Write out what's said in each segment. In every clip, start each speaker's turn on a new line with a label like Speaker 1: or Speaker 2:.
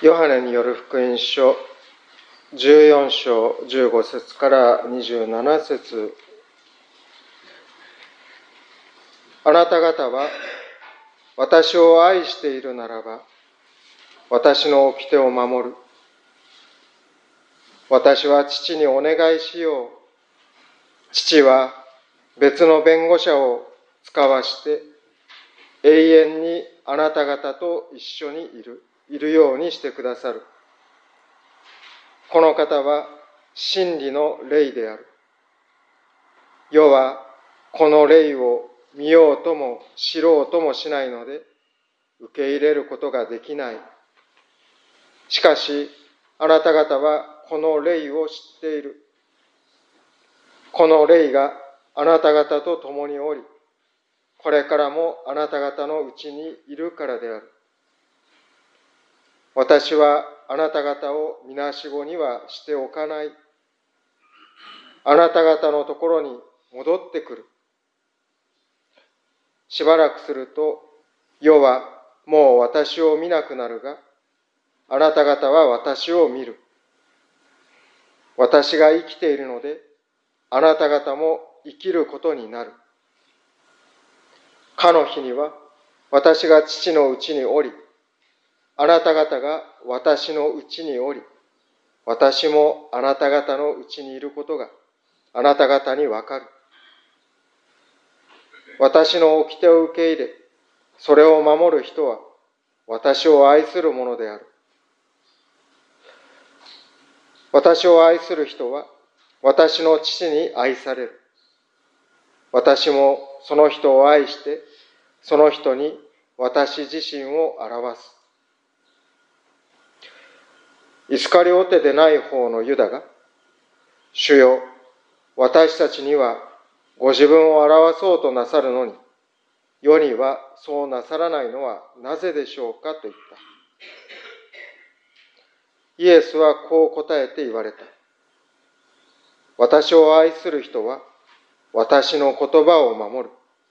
Speaker 1: ヨハネによる福音書14章15節から27節。あなた方は私を愛しているならば、私の掟を守る。私は父にお願いしよう。父は別の弁護者を使わして永遠にあなた方と一緒にいるようにしてくださる。この方は真理の霊である。世はこの霊を見ようとも知ろうともしないので受け入れることができない。しかしあなた方はこの霊を知っている。この霊があなた方と共におり、これからもあなた方のうちにいるからである。私はあなた方をみなしごにはしておかない。あなた方のところに戻ってくる。しばらくすると、世はもう私を見なくなるが、あなた方は私を見る。私が生きているので、あなた方も生きることになる。かの日には、私が父のうちにおり、あなた方が私のうちにおり、私もあなた方のうちにいることがあなた方にわかる。私の掟を受け入れ、それを守る人は私を愛するものである。私を愛する人は私の父に愛される。私もその人を愛して、その人に私自身を表す。イスカリオテでない方のユダが、主よ、私たちにはご自分を表そうとなさるのに、世にはそうなさらないのはなぜでしょうかと言った。イエスはこう答えて言われた。私を愛する人は私の言葉を守る。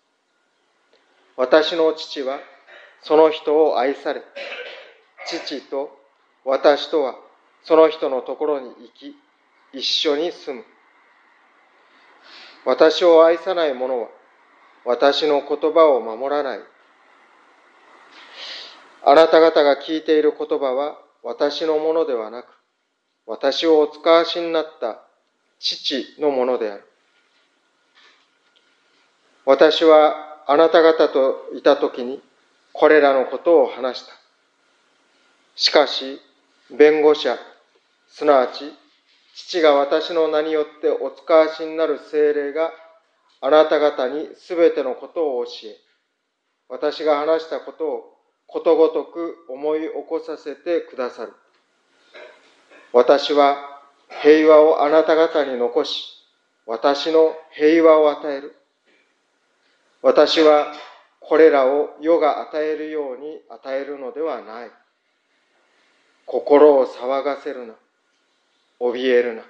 Speaker 1: 私の父はその人を愛され、父と私とはその人のところに行き、一緒に住む。私を愛さない者は私の言葉を守らない。あなた方が聞いている言葉は私のものではなく、私をお使わしになった父のものである。私はあなた方といたときにこれらのことを話した。しかし、弁護者、すなわち父が私の名によってお使わしになる聖霊があなた方にすべてのことを教え、私が話したことをことごとく思い起こさせてくださる。私は平和をあなた方に残し、私の平和を与える。私はこれらを世が与えるように与えるのではない。心を騒がせるな。怯えるな。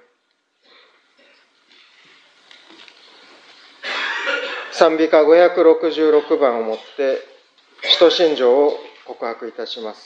Speaker 1: 賛美歌566番をもって使徒信条を告白いたします。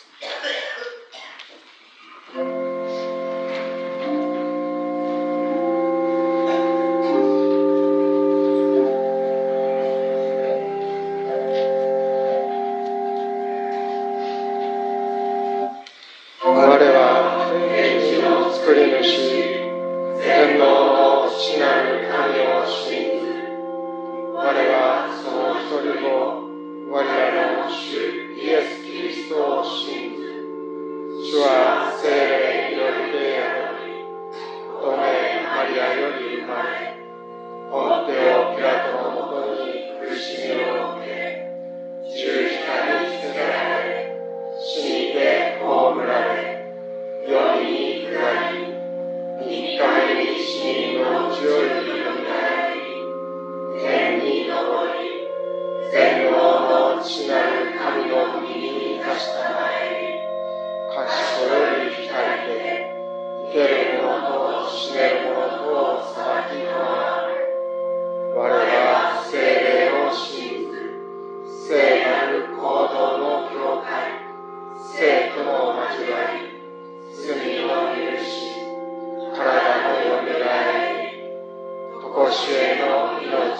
Speaker 1: 聖なる行動の教会、聖との交わり、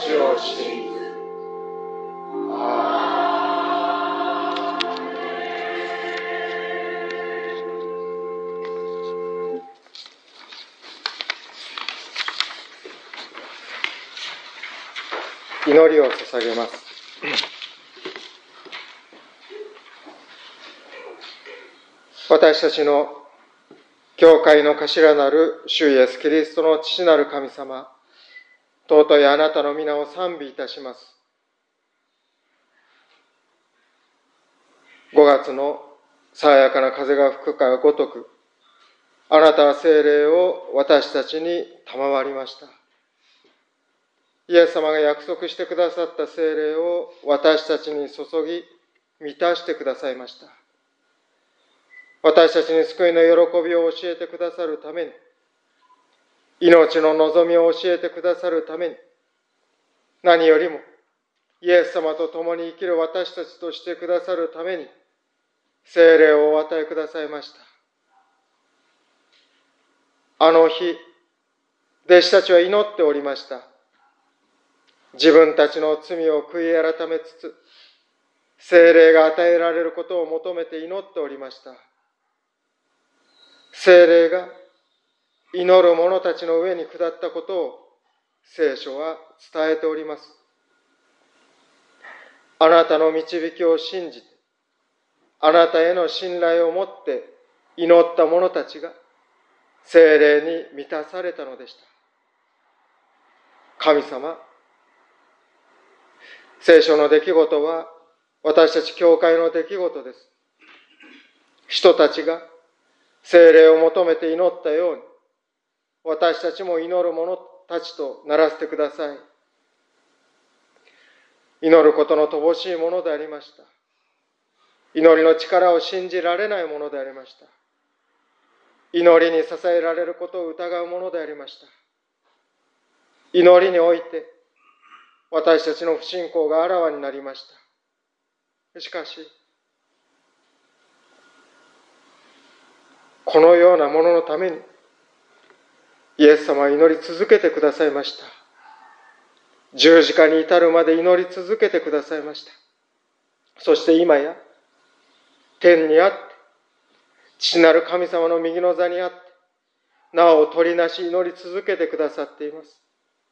Speaker 1: 主を信ず。祈りを捧げます。私たちの教会の頭なる主イエスキリストの父なる神様、尊いあなたの皆を賛美いたします。5月の爽やかな風が吹くかごとく、あなたは聖霊を私たちに賜りました。イエス様が約束してくださった聖霊を私たちに注ぎ、満たしてくださいました。私たちに救いの喜びを教えてくださるために、命の望みを教えてくださるために、何よりもイエス様と共に生きる私たちとしてくださるために、聖霊をお与えくださいました。あの日、弟子たちは祈っておりました。自分たちの罪を悔い改めつつ、聖霊が与えられることを求めて祈っておりました。聖霊が祈る者たちの上に下ったことを聖書は伝えております。あなたの導きを信じて、あなたへの信頼を持って祈った者たちが聖霊に満たされたのでした。神様、聖書の出来事は私たち教会の出来事です。人たちが聖霊を求めて祈ったように、私たちも祈る者たちとならせてください。祈ることの乏しいものでありました。祈りの力を信じられないものでありました。祈りに支えられることを疑うものでありました。祈りにおいて私たちの不信仰があらわになりました。しかし、このようなもののためにイエス様は祈り続けてくださいました。十字架に至るまで祈り続けてくださいました。そして今や天にあって、父なる神様の右の座にあって、なお取りなし祈り続けてくださっています。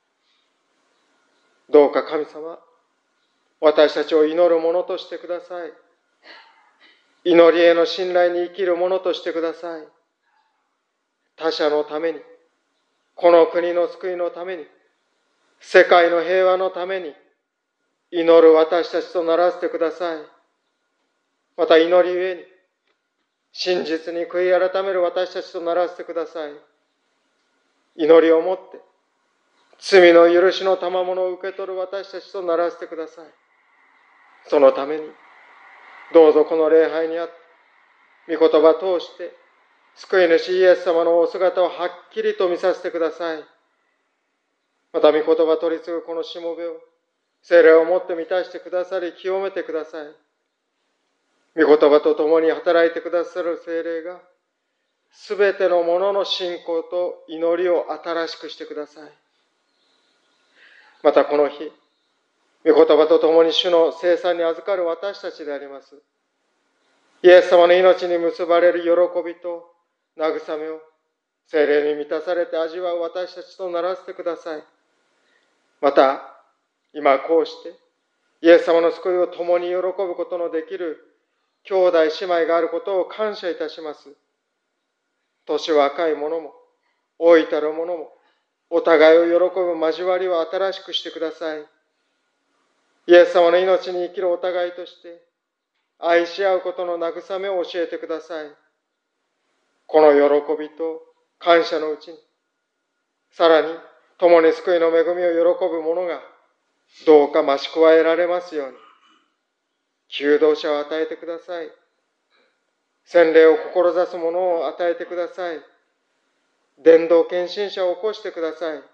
Speaker 1: どうか神様、私たちを祈る者としてください。祈りへの信頼に生きる者としてください。他者のために、この国の救いのために、世界の平和のために祈る私たちとならせてください。また祈りゆえに真実に悔い改める私たちとならせてください。祈りをもって罪の許しの賜物を受け取る私たちとならせてください。そのためにどうぞこの礼拝にあって御言葉を通して救い主イエス様のお姿をはっきりと見させてください。また御言葉取り次ぐこのしもべを聖霊をもって満たしてくださり清めてください。御言葉と共に働いてくださる聖霊がすべてのものの信仰と祈りを新しくしてください。またこの日、御言葉と共に主の聖餐に預かる私たちであります。イエス様の命に結ばれる喜びと慰めを聖霊に満たされて味わう私たちとならせてください。また、今こうして、イエス様の救いを共に喜ぶことのできる兄弟姉妹があることを感謝いたします。年若い者も、老いたる者も、お互いを喜ぶ交わりを新しくしてください。イエス様の命に生きるお互いとして、愛し合うことの慰めを教えてください。この喜びと感謝のうちに、さらに共に救いの恵みを喜ぶ者がどうか増し加えられますように、求道者を与えてください。洗礼を志す者を与えてください。伝道献身者を起こしてください。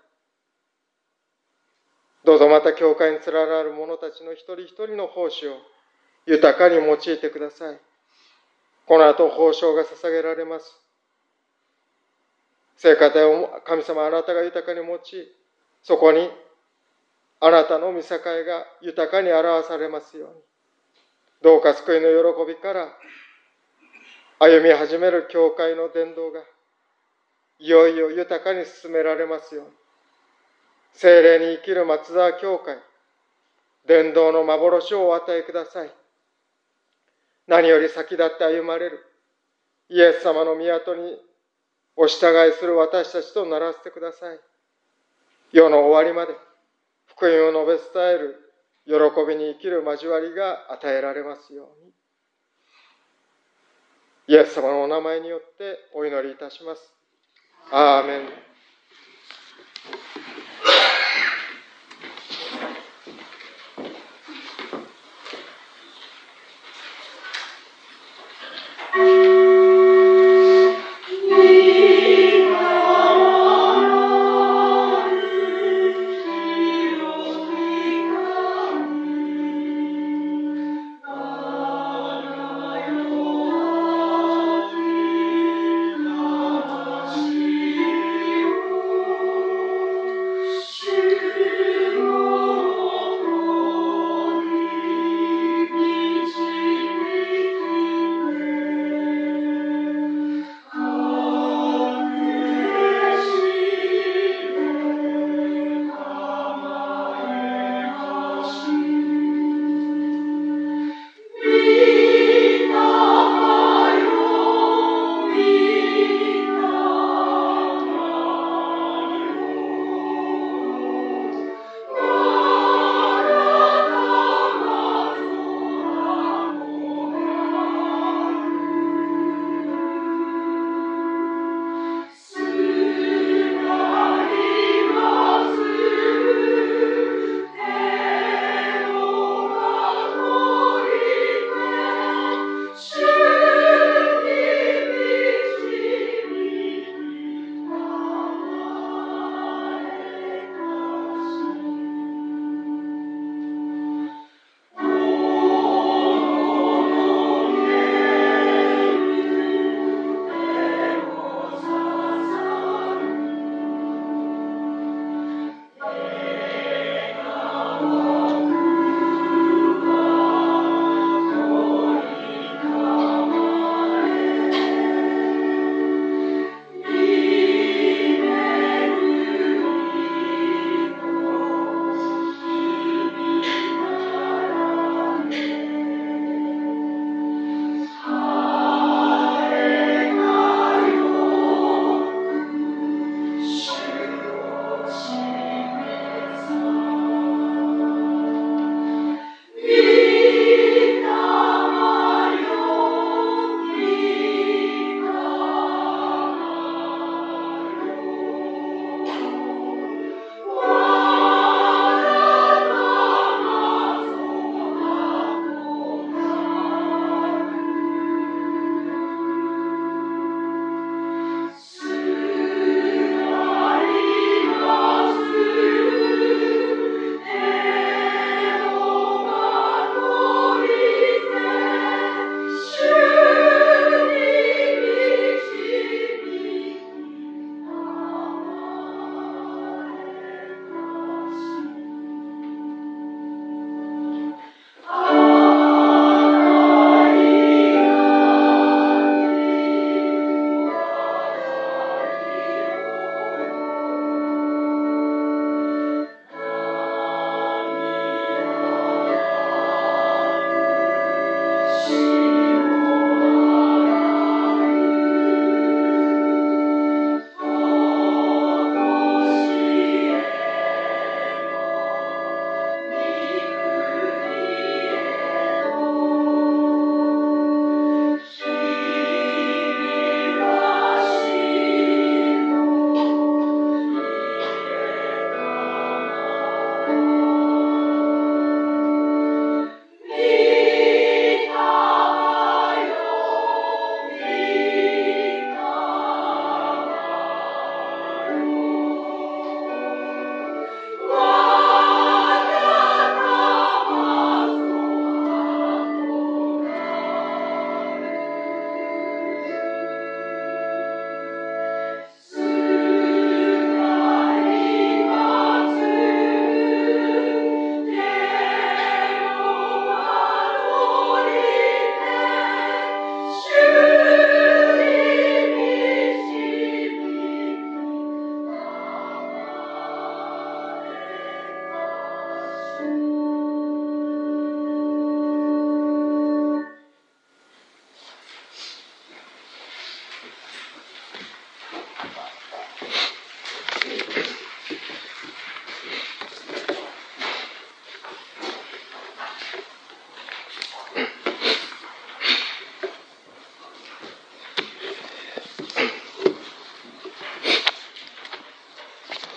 Speaker 1: どうぞまた教会に連なる者たちの一人一人の奉仕を豊かに用いてください。この後報奨が捧げられます。聖歌隊を神様あなたが豊かに用い、そこにあなたの御境が豊かに表されますように。どうか救いの喜びから歩み始める教会の伝道がいよいよ豊かに進められますように。聖霊に生きる松沢教会、伝道の幻をお与えください。何より先立って歩まれるイエス様の御にお従いする私たちとならせてください。世の終わりまで福音を述べ伝える喜びに生きる交わりが与えられますように。イエス様のお名前によってお祈りいたします。アーメン。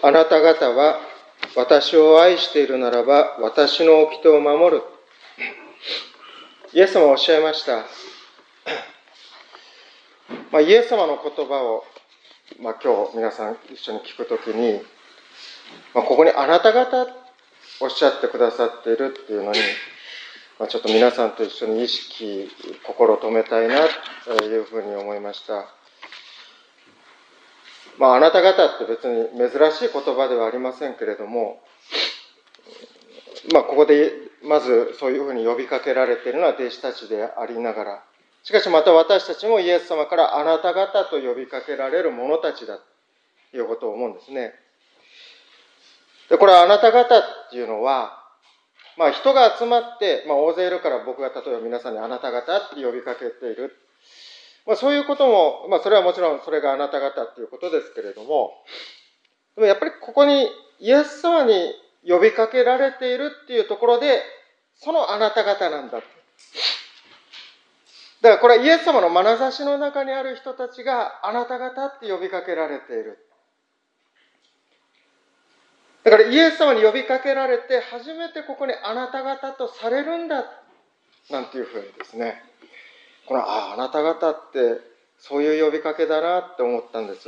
Speaker 1: あなた方は私を愛しているならば、私の掟を守る。イエス様はおっしゃいました。イエス様の言葉を、今日皆さん一緒に聞くときに、ここにあなた方おっしゃってくださっているっていうのに、ちょっと皆さんと一緒に意識、心を止めたいなというふうに思いました。あなた方って別に珍しい言葉ではありませんけれども、ここでまずそういうふうに呼びかけられているのは弟子たちでありながら、しかしまた私たちもイエス様からあなた方と呼びかけられる者たちだということを思うんですね。で、これはあなた方っていうのは、人が集まって、大勢いるから僕が例えば皆さんにあなた方って呼びかけている。そういうことも、それはもちろんそれがあなた方っていうことですけれども、でもやっぱりここにイエス様に呼びかけられているっていうところで、そのあなた方なんだ。だからこれはイエス様の眼差しの中にある人たちがあなた方って呼びかけられている。だからイエス様に呼びかけられて初めてここにあなた方とされるんだなんていうふうにですね、このあなた方ってそういう呼びかけだなって思ったんです。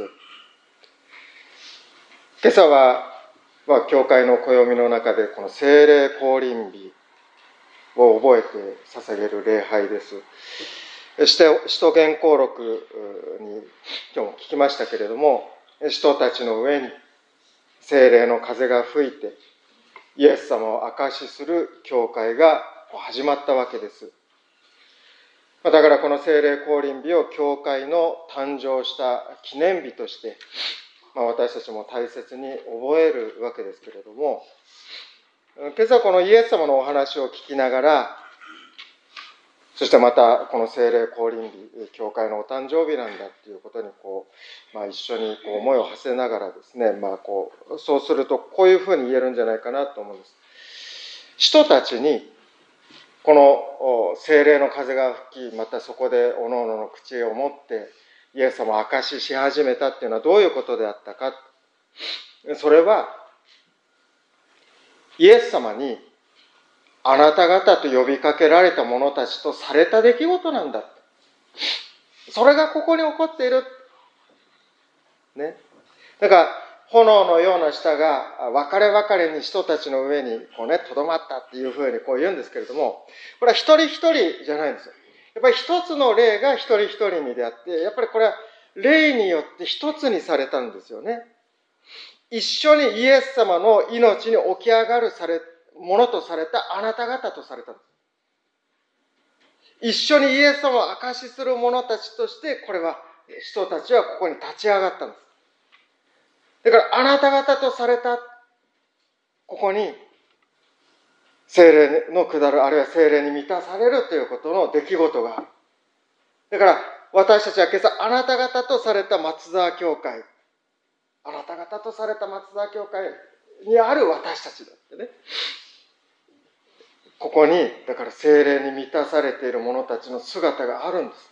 Speaker 1: 今朝は、教会の暦の中でこの聖霊降臨日を覚えて捧げる礼拝です。使徒言行録に今日も聞きましたけれども、使徒たちの上に聖霊の風が吹いてイエス様を証しする教会が始まったわけです。だからこの聖霊降臨日を教会の誕生した記念日として私たちも大切に覚えるわけですけれども、今朝このイエス様のお話を聞きながら、そしてまたこの聖霊降臨日、教会のお誕生日なんだっていうことに一緒に思いを馳せながらですね、そうするとこういうふうに言えるんじゃないかなと思うんです。人たちにこの聖霊の風が吹き、またそこで各々の口を持ってイエス様を証しし始めたっていうのはどういうことであったか。それはイエス様にあなた方と呼びかけられた者たちとされた出来事なんだ。それがここに起こっている。ね。だから、炎のような舌が分かれ分かれに人たちの上にとどまったっていうふうに言うんですけれども、これは一人一人じゃないんですよ。やっぱり一つの霊が一人一人にであって、やっぱりこれは霊によって一つにされたんですよね。一緒にイエス様の命に起き上がるものとされたあなた方とされたんです。一緒にイエス様を証しする者たちとして、これは人たちはここに立ち上がったんです。だからあなた方とされた、ここに聖霊の下る、あるいは聖霊に満たされるということの出来事がある。だから私たちは今朝あなた方とされた松沢教会、あなた方とされた松沢教会にある私たちだってね。ここにだから聖霊に満たされている者たちの姿があるんです。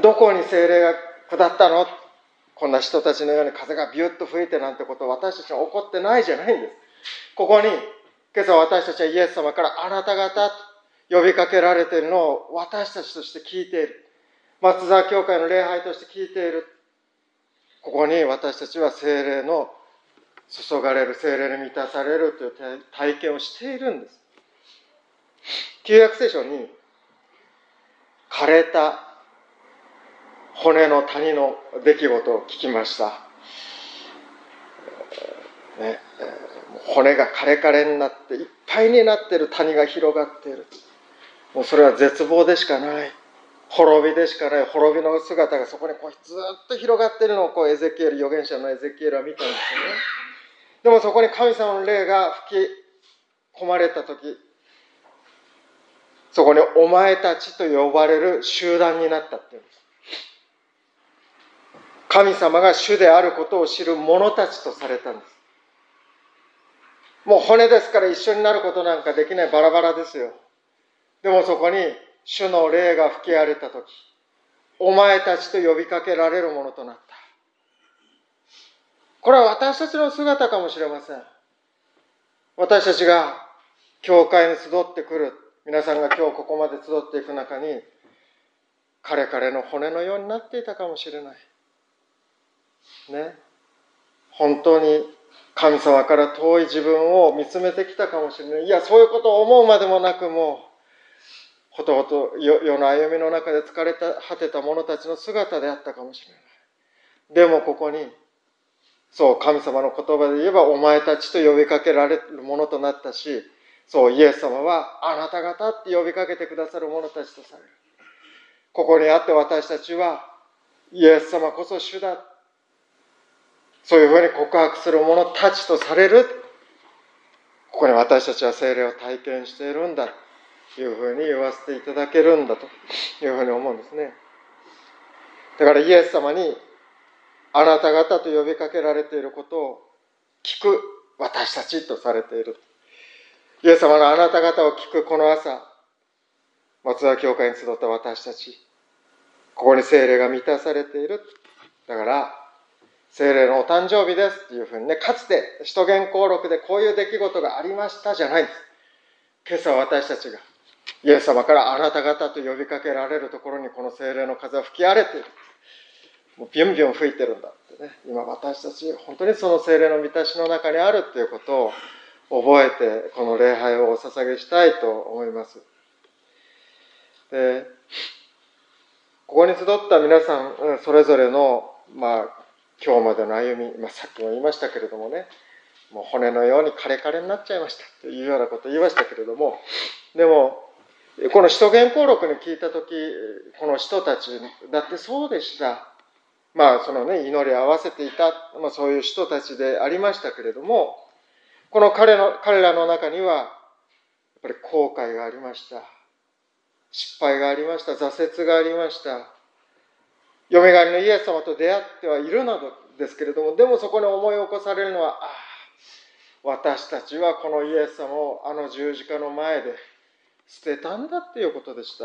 Speaker 1: どこに聖霊が下ったの？こんな人たちのように風がビュッと吹いてなんてこと私たちは起こってないじゃないんです。ここに今朝私たちはイエス様からあなた方と呼びかけられているのを私たちとして聞いている。松沢教会の礼拝として聞いている。ここに私たちは聖霊の注がれる、聖霊に満たされるという体験をしているんです。旧約聖書に枯れた骨の谷の出来事を聞きました。骨がカレカレになっていっぱいになっている谷が広がっている。もうそれは絶望でしかない。滅びでしかない。滅びの姿がそこにずっと広がっているのをエゼキエル、預言者のエゼキエルは見たんですよね。でもそこに神様の霊が吹き込まれたとき、そこにお前たちと呼ばれる集団になったっていうんです。神様が主であることを知る者たちとされたんです。もう骨ですから一緒になることなんかできない、バラバラですよ。でもそこに主の霊が吹き荒れたとき、お前たちと呼びかけられるものとなった。 これは私たちの姿かもしれません。私たちが教会に集ってくる、皆さんが今日ここまで集っていく中に、彼の骨のようになっていたかもしれない。ね。本当に神様から遠い自分を見つめてきたかもしれない。いや、そういうことを思うまでもなく、もう、ほとほと世の歩みの中で疲れ果てた者たちの姿であったかもしれない。でもここに、そう、神様の言葉で言えば、お前たちと呼びかけられるものとなったし、そう、イエス様は、あなた方って呼びかけてくださる者たちとされる。ここにあって私たちは、イエス様こそ主だ。そういうふうに告白する者たちとされる。ここに私たちは聖霊を体験しているんだ。というふうに言わせていただけるんだというふうに思うんですね。だからイエス様に、あなた方と呼びかけられていることを聞く私たちとされている。イエス様のあなた方を聞くこの朝、松田教会に集った私たち、ここに聖霊が満たされている。だから、聖霊のお誕生日ですっていうふうにね、かつて使徒言行録でこういう出来事がありましたじゃないんです。今朝私たちがイエス様からあなた方と呼びかけられるところにこの聖霊の風は吹き荒れている。もうビュンビュン吹いてるんだってね。今私たち本当にその聖霊の満たしの中にあるっていうことを覚えてこの礼拝をお捧げしたいと思います。で、ここに集った皆さんそれぞれの今日までの歩み、さっきも言いましたけれどもね、もう骨のようにカレカレになっちゃいましたというようなことを言いましたけれども、でもこの使徒言行録に聞いたとき、この人たちだってそうでした。そのね、祈りを合わせていた、そういう人たちでありましたけれども、この彼らの中には、やっぱり後悔がありました。失敗がありました。挫折がありました。よみがえりのイエス様と出会ってはいるなどですけれども、でもそこに思い起こされるのは、私たちはこのイエス様をあの十字架の前で捨てたんだっていうことでした。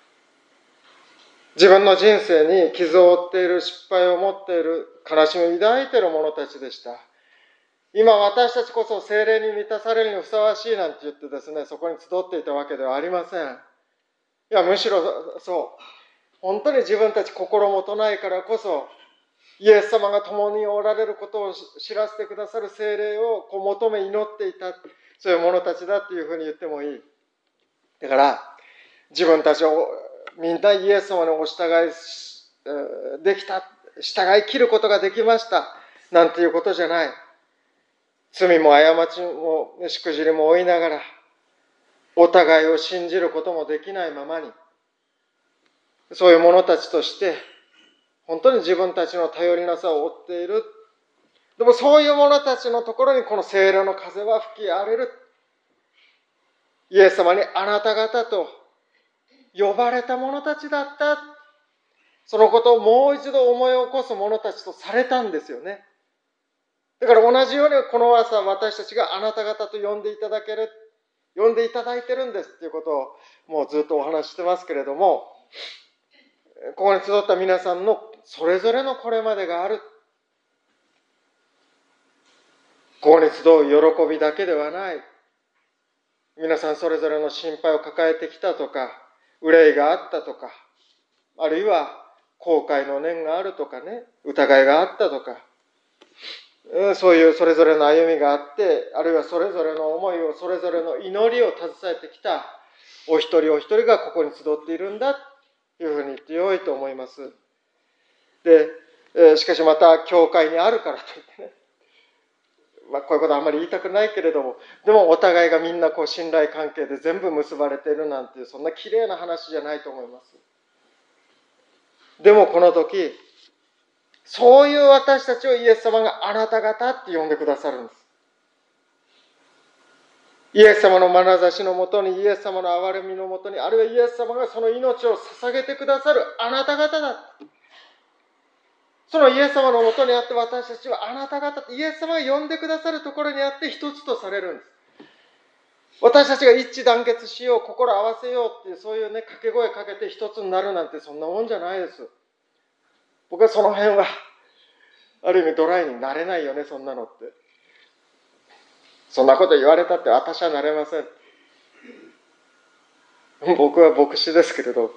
Speaker 1: 自分の人生に傷を負っている、失敗を持っている、悲しみを抱いている者たちでした。今私たちこそ聖霊に満たされるにふさわしいなんて言ってですね、そこに集っていたわけではありません。いや、むしろそう。本当に自分たち心もとないからこそ、イエス様が共におられることを知らせてくださる聖霊を求め祈っていた、そういう者たちだというふうに言ってもいい。だから、自分たちをみんなイエス様にお従いできた、従い切ることができました、なんていうことじゃない。罪も過ちもしくじりも負いながら、お互いを信じることもできないままに、そういう者たちとして、本当に自分たちの頼りなさを負っている。でもそういう者たちのところにこの聖霊の風は吹き荒れる。イエス様にあなた方と呼ばれた者たちだった。そのことをもう一度思い起こす者たちとされたんですよね。だから同じようにこの朝私たちがあなた方と呼んでいただいてるんですっていうことをもうずっとお話ししてますけれども、ここに集った皆さんのそれぞれのこれまでがある。ここに集う喜びだけではない。皆さんそれぞれの心配を抱えてきたとか、憂いがあったとか、あるいは後悔の念があるとかね、疑いがあったとか、そういうそれぞれの歩みがあって、あるいはそれぞれの思いを、それぞれの祈りを携えてきたお一人お一人がここに集っているんだというふうに言ってよいと思います。で、しかしまた教会にあるからといってね、こういうことはあんまり言いたくないけれども、でもお互いがみんな信頼関係で全部結ばれているなんていう、そんな綺麗な話じゃないと思います。でもこの時、そういう私たちをイエス様があなた方って呼んでくださるんです。イエス様の眼差しのもとに、イエス様の憐れみのもとに、あるいはイエス様がその命を捧げてくださるあなた方だ。そのイエス様のもとにあって私たちはあなた方、イエス様が呼んでくださるところにあって一つとされるんです。私たちが一致団結しよう、心合わせようっていう、そういう掛け声かけて一つになるなんてそんなもんじゃないです。僕はその辺はある意味ドライになれないよね、そんなのって。そんなこと言われたって私はなれません。僕は牧師ですけれど、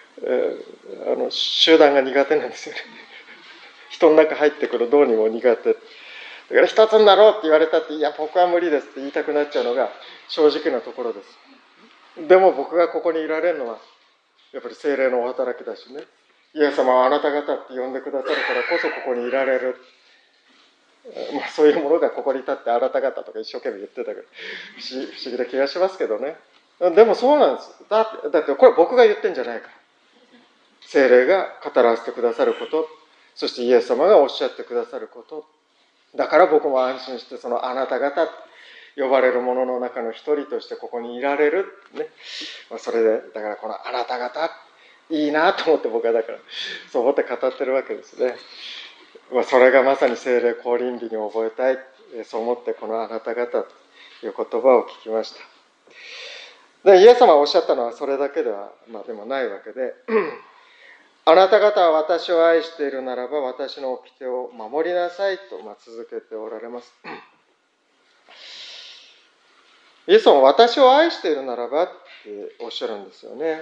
Speaker 1: 集団が苦手なんですよね。人の中入ってくるどうにも苦手。だから一つになろうって言われたって、いや僕は無理ですって言いたくなっちゃうのが正直なところです。でも僕がここにいられるのはやっぱり聖霊のお働きだしね。イエス様はあなた方って呼んでくださるからこそここにいられる。そういうものがここに立ってあなた方とか一生懸命言ってたけど不思議な気がしますけどね。でもそうなんです。だってこれ僕が言ってんじゃないから。聖霊が語らせてくださること、そしてイエス様がおっしゃってくださること。だから僕も安心してそのあなた方呼ばれる者の中の一人としてここにいられる、ね。それでだからこのあなた方いいなと思って僕はだからそう思って語ってるわけですね。それがまさに聖霊降臨日に覚えたい、そう思ってこのあなた方という言葉を聞きました。でイエス様がおっしゃったのはそれだけでは、でもないわけであなた方は私を愛しているならば私の掟を守りなさいと続けておられます。イエス様は私を愛しているならばっておっしゃるんですよね。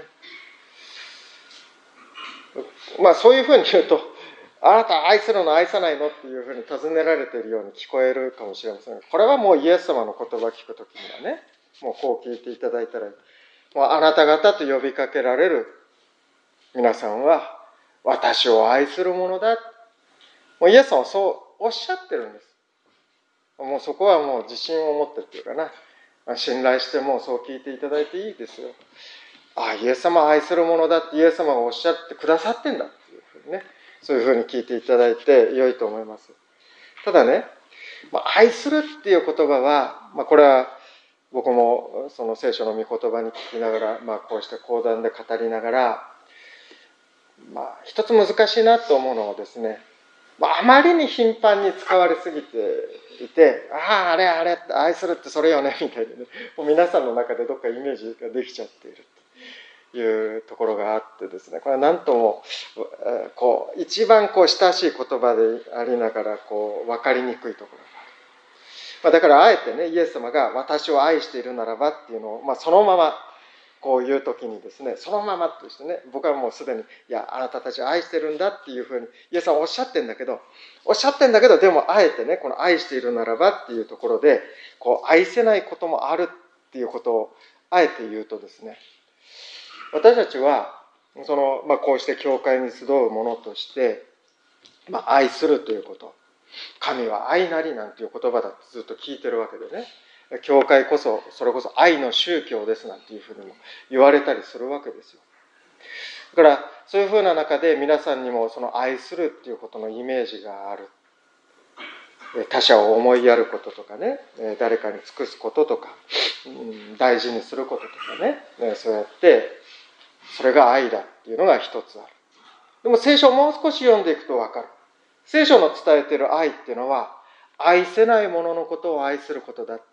Speaker 1: そういうふうに言うとあなた愛するの愛さないのっていうふうに尋ねられているように聞こえるかもしれませんが、これはもうイエス様の言葉を聞くときにはね、もうこう聞いていただいたら、もうあなた方と呼びかけられる皆さんは私を愛するものだ。もうイエス様はそうおっしゃってるんです。もうそこはもう自信を持ってっていうかな、信頼してもうそう聞いていただいていいですよ。イエス様を愛するものだってイエス様がおっしゃってくださってんだっていうふうにね、そういうふうに聞いていただいて良いと思います。ただね、愛するっていう言葉は、これは僕もその聖書の御言葉に聞きながら、こうして講談で語りながら、一つ難しいなと思うのはですね、あまりに頻繁に使われすぎていて、あれ愛するってそれよねみたいなね、もう皆さんの中でどっかイメージができちゃっているというところがあってですね、これは何とも一番親しい言葉でありながら分かりにくいところがある。だからあえてね、イエス様が私を愛しているならばっていうのを、そのままこういう時にですね、そのままとしてね、僕はもうすでにあなたたちを愛してるんだっていうふうにイエス様はおっしゃってんだけど、でもあえてね、この愛しているならばっていうところで愛せないこともあるっていうことをあえて言うとですね、私たちはこうして教会に集うものとして、愛するということ、神は愛なりなんていう言葉だってずっと聞いてるわけでね、教会こそそれこそ愛の宗教ですなんていうふうにも言われたりするわけですよ。だからそういうふうな中で皆さんにもその愛するっていうことのイメージがある。他者を思いやることとかね、誰かに尽くすこととか、大事にすることとかね、そうやってそれが愛だっていうのが一つある。でも聖書をもう少し読んでいくと分かる。聖書の伝えている愛っていうのは愛せない者のことを愛することだ。だ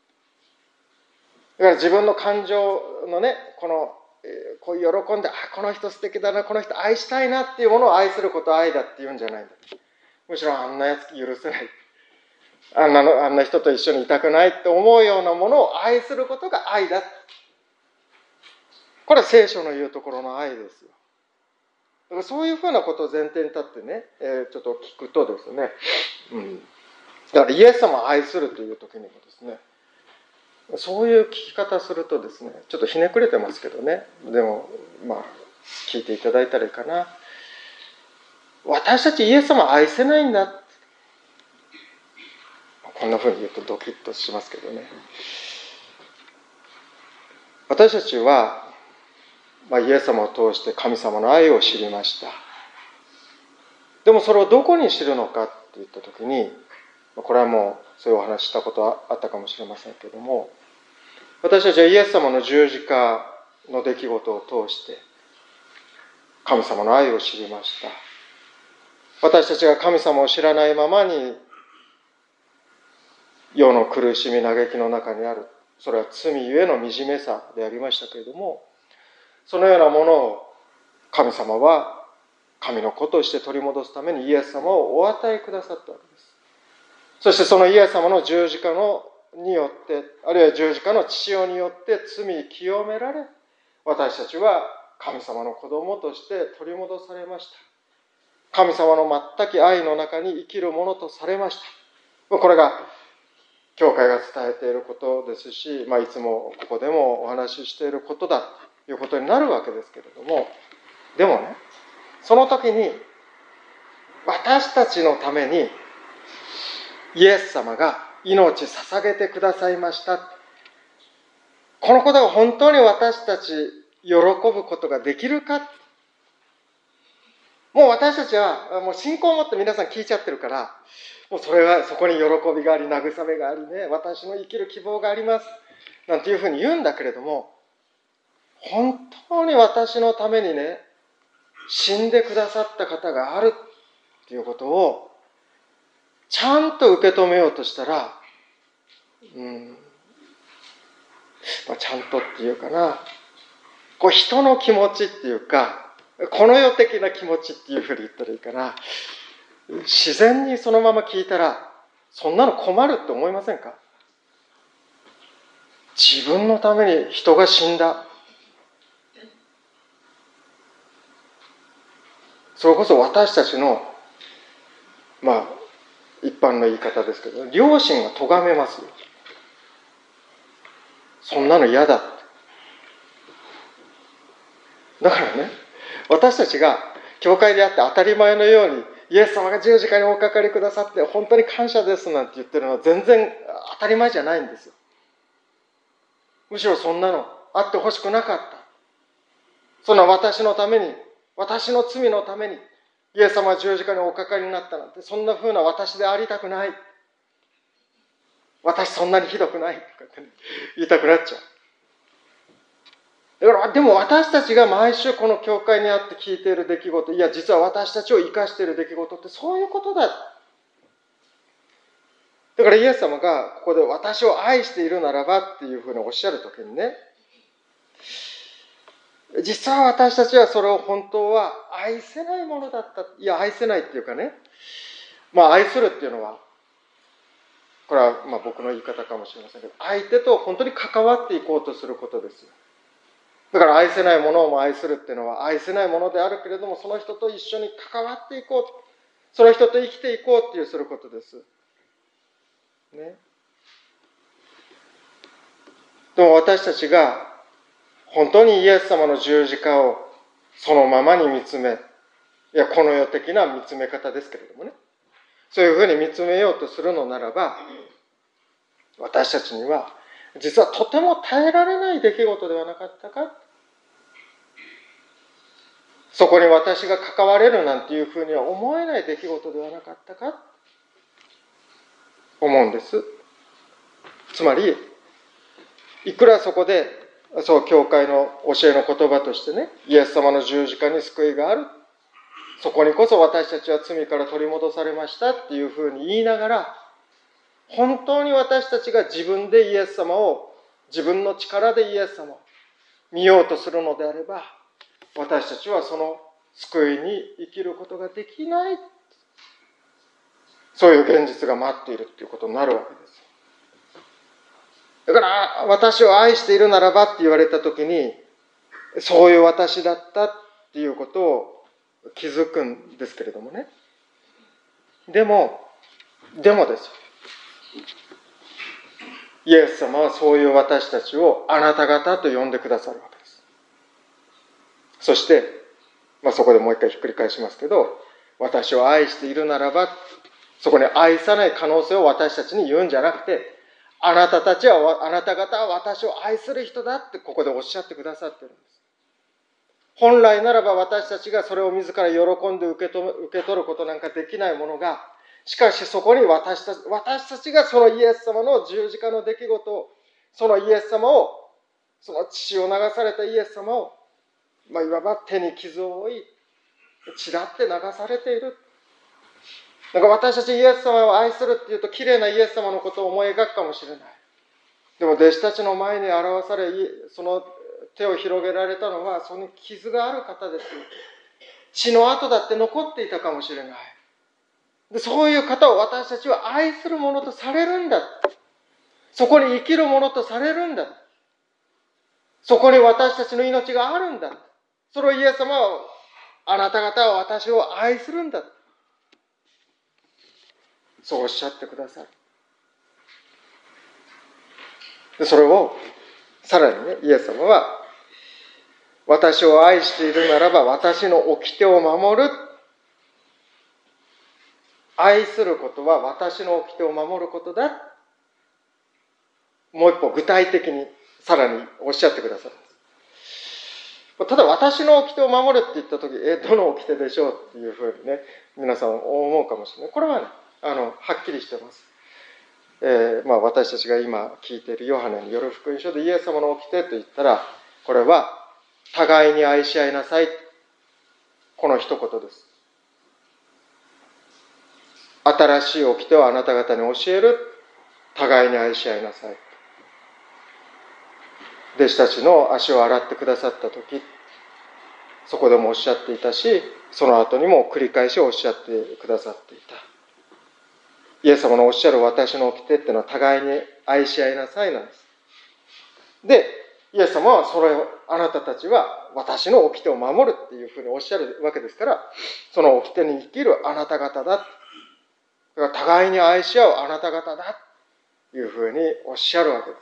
Speaker 1: から自分の感情のね、こう喜んで、この人素敵だな、この人愛したいなっていうものを愛することを愛だって言うんじゃないんだ。むしろあんなやつ許せない。あんな人と一緒にいたくないって思うようなものを愛することが愛だ。これは聖書の言うところの愛ですよ。だからそういうふうなことを前提に立ってね、ちょっと聞くとですね、だからイエス様を愛するという時にもですね、そういう聞き方するとですね、ちょっとひねくれてますけどね、でも聞いていただいたらいいかな。私たちイエス様を愛せないんだ。こんなふうに言うとドキッとしますけどね。私たちは、イエス様を通して神様の愛を知りました。でもそれをどこに知るのかって言ったときに、これはもうそういうお話したことはあったかもしれませんけれども、私たちはイエス様の十字架の出来事を通して神様の愛を知りました。私たちが神様を知らないままに世の苦しみ嘆きの中にある、それは罪ゆえの惨めさでありましたけれども、そのようなものを神様は神の子として取り戻すためにイエス様をお与えくださったわけです。そしてそのイエス様の十字架によって、あるいは十字架の血潮によって罪清められ、私たちは神様の子供として取り戻されました。神様の全く愛の中に生きるものとされました。これが教会が伝えていることですし、いつもここでもお話ししていることだということになるわけですけれども、でもね、その時に私たちのためにイエス様が命捧げてくださいました。このことが本当に私たち喜ぶことができるか。もう私たちはもう信仰を持って皆さん聞いちゃってるから、もうそこに喜びがあり、慰めがありね、私の生きる希望がありますなんていうふうに言うんだけれども、本当に私のためにね、死んでくださった方があるということをちゃんと受け止めようとしたら、ちゃんとっていうかな、人の気持ちっていうか、この世的な気持ちっていうふうに言ったらいいかな、自然にそのまま聞いたら、そんなの困るって思いませんか？自分のために人が死んだ。それこそ私たちの、一般の言い方ですけど、良心が咎めますよ。そんなの嫌だって。だからね、私たちが教会であって当たり前のように、イエス様が十字架におかかりくださって本当に感謝ですなんて言ってるのは全然当たり前じゃないんですよ。むしろそんなのあってほしくなかった。そんな私のために、私の罪のためにイエス様は十字架におかかりになったなんて、そんな風な私でありたくない。私そんなにひどくないとかって言いたくなっちゃう。だからでも私たちが毎週この教会にあって聞いている出来事、いや実は私たちを生かしている出来事ってそういうことだ。だからイエス様がここで私を愛しているならばっていうふうにおっしゃるときにね、実は私たちはそれを本当は愛せないものだった。いや愛せないっていうかね、愛するっていうのは、これは僕の言い方かもしれませんけど、相手と本当に関わっていこうとすることです。だから愛せないものを愛するっていうのは、愛せないものであるけれども、その人と一緒に関わっていこう、その人と生きていこうっていうすることです。ね。でも私たちが本当にイエス様の十字架をそのままに見つめ、この世的な見つめ方ですけれどもね、そういうふうに見つめようとするのならば、私たちには実はとても耐えられない出来事ではなかったか。そこに私が関われるなんていうふうには思えない出来事ではなかったか思うんです。つまり、いくらそこで教会の教えの言葉としてね、イエス様の十字架に救いがある、そこにこそ私たちは罪から取り戻されましたっていうふうに言いながら、本当に私たちが自分でイエス様を、自分の力でイエス様を見ようとするのであれば、私たちはその救いに生きることができない。そういう現実が待っているということになるわけです。だから私を愛しているならばって言われたときに、そういう私だったっていうことを気づくんですけれどもね。でもですよ。イエス様はそういう私たちをあなた方と呼んでくださるわけです。そして、そこでもう一回ひっくり返しますけど、私を愛しているならば、そこに愛さない可能性を私たちに言うんじゃなくて、あなた方は私を愛する人だってここでおっしゃってくださっているんです。本来ならば私たちがそれを自ら喜んで受け取ることなんかできないものが、しかしそこに私たちがそのイエス様の十字架の出来事を、そのイエス様を、その血を流されたイエス様を、いわば手に傷を負い、血だって流されている。私たちイエス様を愛するっていうと、綺麗なイエス様のことを思い描くかもしれない。でも弟子たちの前に表され、その手を広げられたのは、その傷がある方です。 血の跡だって残っていたかもしれない。で、そういう方を私たちは愛するものとされるんだ。そこに生きるものとされるんだ。そこに私たちの命があるんだ。それをイエス様は、あなた方は私を愛するんだ。そうおっしゃってくださる。で、それを、さらにね、イエス様は、私を愛しているならば、私の掟を守る。愛することは私の掟を守ることだ。もう一歩具体的にさらにおっしゃってくださるんです。ただ私の掟を守るって言ったとき、どの掟でしょうっていうふうにね、皆さん思うかもしれない。これはね、はっきりしてます。私たちが今聞いているヨハネによる福音書でイエス様の掟と言ったら、これは互いに愛し合いなさい。この一言です。新しい掟をあなた方に教える。互いに愛し合いなさい。弟子たちの足を洗ってくださったとき、そこでもおっしゃっていたし、その後にも繰り返しおっしゃってくださっていた。イエス様のおっしゃる私の掟っていうのは互いに愛し合いなさいなんです。で、イエス様はそれを、あなたたちは私の掟を守るっていうふうにおっしゃるわけですから、その掟に生きるあなた方だ。だから互いに愛し合うあなた方だというふうにおっしゃるわけです。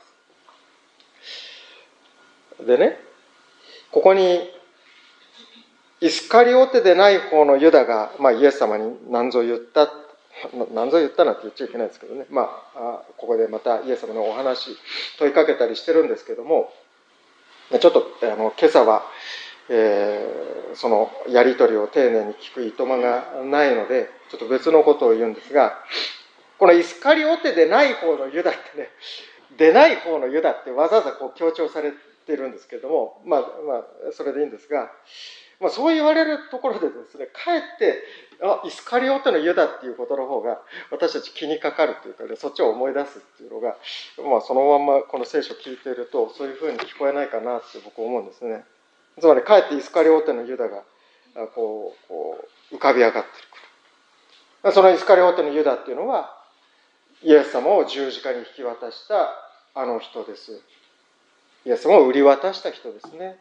Speaker 1: でね、ここにイスカリオテでない方のユダが、イエス様に何ぞ言ったなんて言っちゃいけないですけどね、ここでまたイエス様のお話問いかけたりしてるんですけども、ちょっと今朝は、そのやり取りを丁寧に聞くいとまがないので、ちょっと別のことを言うんですが、このイスカリオテでない方のユダってね、でない方のユダってわざわざこう強調されているんですけれども、それでいいんですが、そう言われるところでですね、かえってイスカリオテのユダっていうことの方が私たち気にかかるというかね、そっちを思い出すっていうのが、そのまんまこの聖書を聞いているとそういうふうに聞こえないかなって僕思うんですね。つまりかえってイスカリオテのユダがこう浮かび上がってくる。そのイスカリオテのユダっていうのはイエス様を十字架に引き渡したあの人です。イエス様を売り渡した人ですね。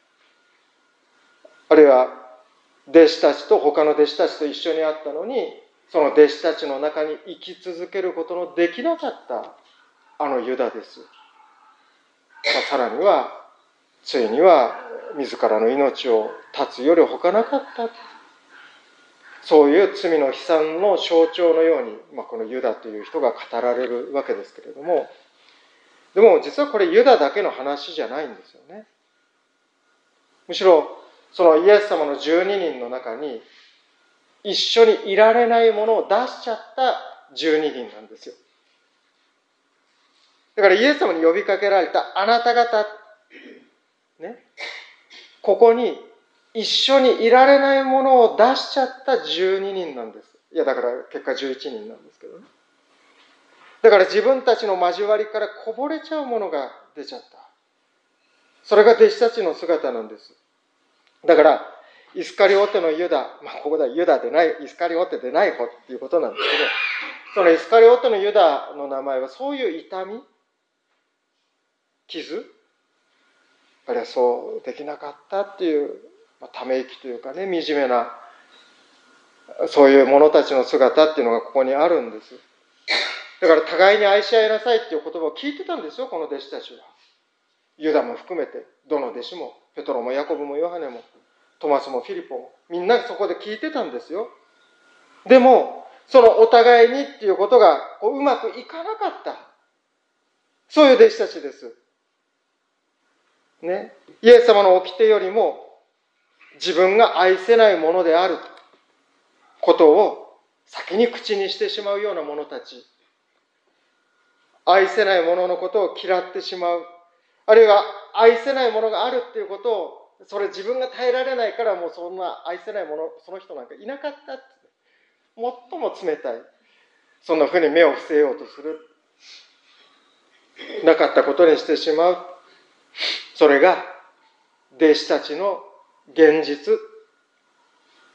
Speaker 1: あるいは弟子たちと他の弟子たちと一緒にあったのに、その弟子たちの中に生き続けることのできなかったあのユダです。さらにはついには自らの命を絶つより他なかった、そういう罪の悲惨の象徴のように、このユダという人が語られるわけですけれども、でも実はこれユダだけの話じゃないんですよね。むしろそのイエス様の12人の中に一緒にいられないものを出しちゃった12人なんですよ。だからイエス様に呼びかけられたあなた方、ね、ここに一緒にいられないものを出しちゃった12人なんです。いや、だから結果11人なんですけどね。だから自分たちの交わりからこぼれちゃうものが出ちゃった。それが弟子たちの姿なんです。だからイスカリオテのユダ、ここではユダでない、イスカリオテでない方っていうことなんですけど、そのイスカリオテのユダの名前はそういう痛み、傷、あるいはそうできなかったっていうため息というかね、惨めなそういう者たちの姿っていうのがここにあるんです。だから互いに愛し合いなさいっていう言葉を聞いてたんですよ、この弟子たちは。ユダも含めて、どの弟子も、ペトロもヤコブもヨハネも、トマスもフィリポも、みんなそこで聞いてたんですよ。でも、そのお互いにっていうことがうまくいかなかった。そういう弟子たちです。ね。イエス様の掟よりも、自分が愛せないものであることを先に口にしてしまうような者たち。愛せない者のことを嫌ってしまう。あるいは愛せないものがあるっていうことを、それ自分が耐えられないからもうそんな愛せないもの、その人なんかいなかったって。最も冷たい。そんなふうに目を伏せようとする。なかったことにしてしまう。それが弟子たちの現実。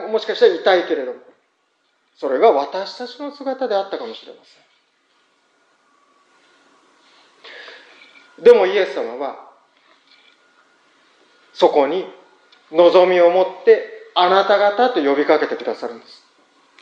Speaker 1: もしかしたら痛いけれども、それが私たちの姿であったかもしれません。でもイエス様はそこに望みを持ってあなた方と呼びかけてくださるんです。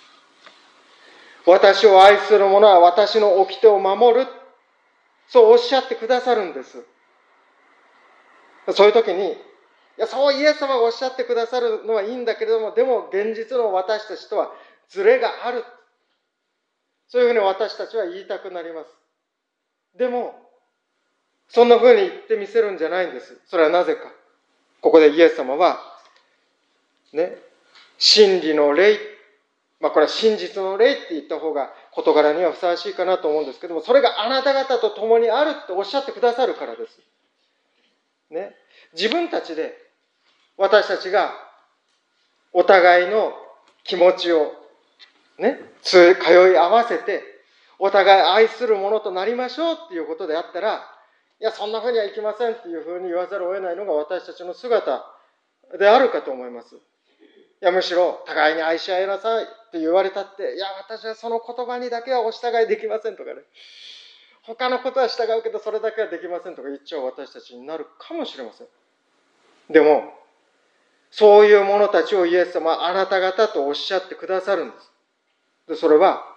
Speaker 1: 私を愛する者は私の掟を守る、そうおっしゃってくださるんです。そういう時に、いや、そうイエス様がおっしゃってくださるのはいいんだけれども、でも現実の私たちとはズレがある。そういうふうに私たちは言いたくなります。でも、そんなふうに言ってみせるんじゃないんです。それはなぜか。ここでイエス様は、ね、真理の霊、これは真実の霊って言った方が事柄にはふさわしいかなと思うんですけども、それがあなた方と共にあるっておっしゃってくださるからです。ね、自分たちで私たちがお互いの気持ちをね、通い合わせてお互い愛するものとなりましょうっていうことであったら、いや、そんなふうにはいきませんっていうふうに言わざるを得ないのが私たちの姿であるかと思います。いや、むしろ互いに愛し合いなさいって言われたって、いや、私はその言葉にだけはお従いできませんとかね、他のことは従うけどそれだけはできませんとか言っちゃう私たちになるかもしれません。でもそういう者たちをイエス様はあなた方とおっしゃってくださるんです。で、それは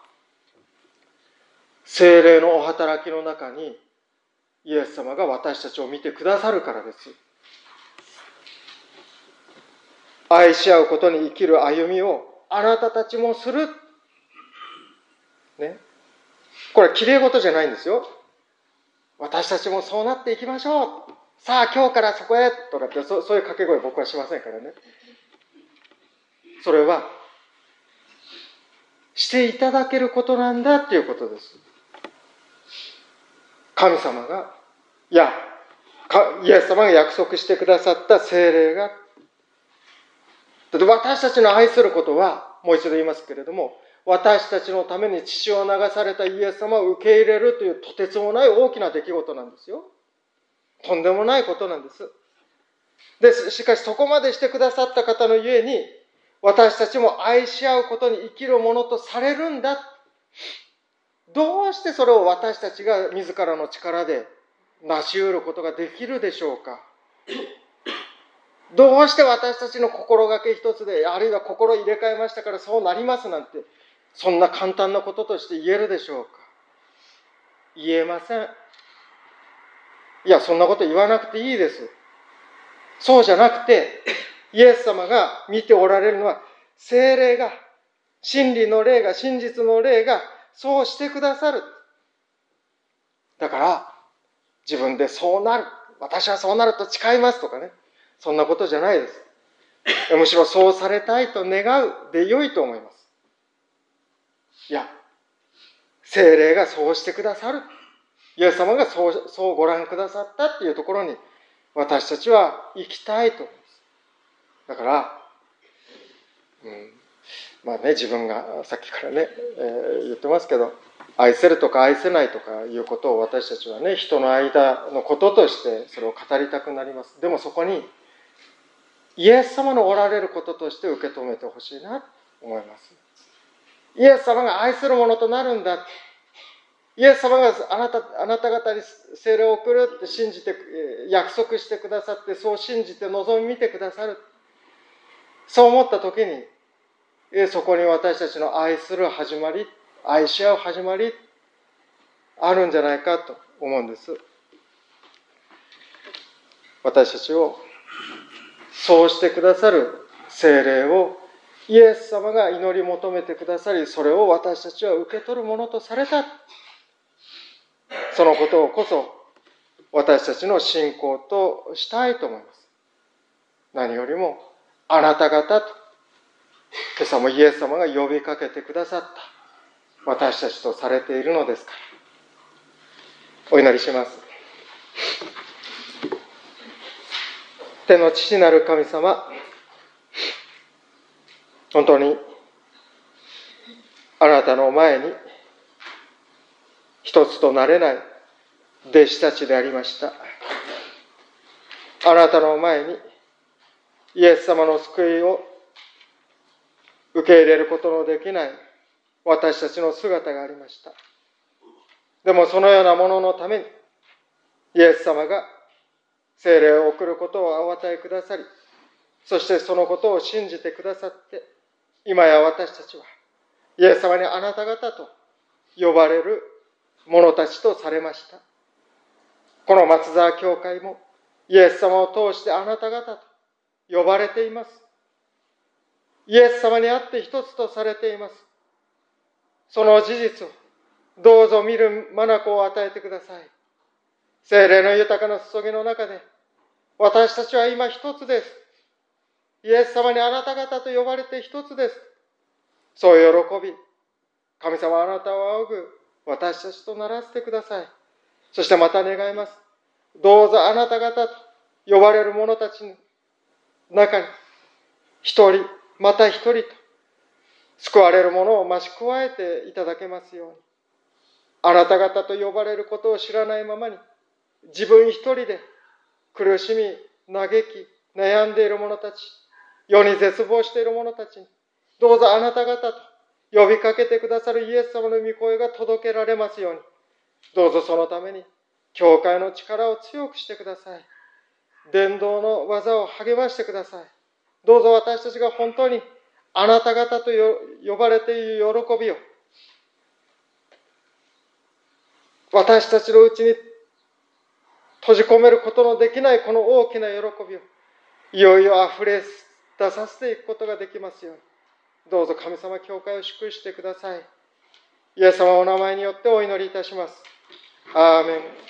Speaker 1: 聖霊のお働きの中にイエス様が私たちを見てくださるからです。愛し合うことに生きる歩みをあなたたちもする。ね。これは綺麗事じゃないんですよ。私たちもそうなっていきましょう。さあ今日からそこへとかってそういう掛け声僕はしませんからね。それはしていただけることなんだっていうことです。神様が、いや、イエス様が約束してくださった聖霊が、私たちの愛することは、もう一度言いますけれども、私たちのために血を流されたイエス様を受け入れるというとてつもない大きな出来事なんですよ。とんでもないことなんです。で、しかしそこまでしてくださった方のゆえに、私たちも愛し合うことに生きるものとされるんだ。どうしてそれを私たちが自らの力で成し得ることができるでしょうか。どうして私たちの心がけ一つで、あるいは心入れ替えましたからそうなりますなんて、そんな簡単なこととして言えるでしょうか。言えません。いや、そんなこと言わなくていいです。そうじゃなくて、イエス様が見ておられるのは、聖霊が、真理の霊が、真実の霊が、そうしてくださる。だから、自分でそうなる。私はそうなると誓いますとかね。そんなことじゃないです。むしろそうされたいと願うで良いと思います。いや、聖霊がそうしてくださる。イエス様がそうご覧くださったっていうところに、私たちは行きたいと思います。だから、自分がさっきからね、言ってますけど、愛せるとか愛せないとかいうことを私たちはね、人の間のこととしてそれを語りたくなります。でもそこにイエス様のおられることとして受け止めてほしいなと思います。イエス様が愛するものとなるんだ。イエス様があなた方に聖霊を送るって信じて約束してくださって、そう信じて望み見てくださる。そう思った時に、そこに私たちの愛する始まり、愛し合う始まり、あるんじゃないかと思うんです。私たちをそうしてくださる聖霊をイエス様が祈り求めてくださり、それを私たちは受け取るものとされた。そのことをこそ私たちの信仰としたいと思います。何よりもあなた方と今朝もイエス様が呼びかけてくださった私たちとされているのですから。お祈りします。天の父なる神様、本当にあなたの前に一つとなれない弟子たちでありました。あなたの前にイエス様の救いを受け入れることのできない私たちの姿がありました。でもそのようなもののために、イエス様が聖霊を送ることをお与えくださり、そしてそのことを信じてくださって、今や私たちはイエス様にあなた方と呼ばれる者たちとされました。この松沢教会もイエス様を通してあなた方と呼ばれています。イエス様にあって一つとされています。その事実をどうぞ見る眼を与えてください。聖霊の豊かな注ぎの中で、私たちは今一つです。イエス様にあなた方と呼ばれて一つです。そういう喜び、神様あなたを仰ぐ私たちとならせてください。そしてまた願います。どうぞあなた方と呼ばれる者たちの中に、一人、また一人と、救われる者を増し加えていただけますように。あなた方と呼ばれることを知らないままに、自分一人で苦しみ、嘆き、悩んでいる者たち、世に絶望している者たちに、どうぞあなた方と呼びかけてくださるイエス様の御声が届けられますように、どうぞそのために、教会の力を強くしてください。伝道の技を励ましてください。どうぞ私たちが本当にあなた方と呼ばれている喜びを、私たちのうちに閉じ込めることのできないこの大きな喜びを、いよいよ溢れ出させていくことができますように、どうぞ神様教会を祝福してください。イエス様のお名前によってお祈りいたします。アーメン。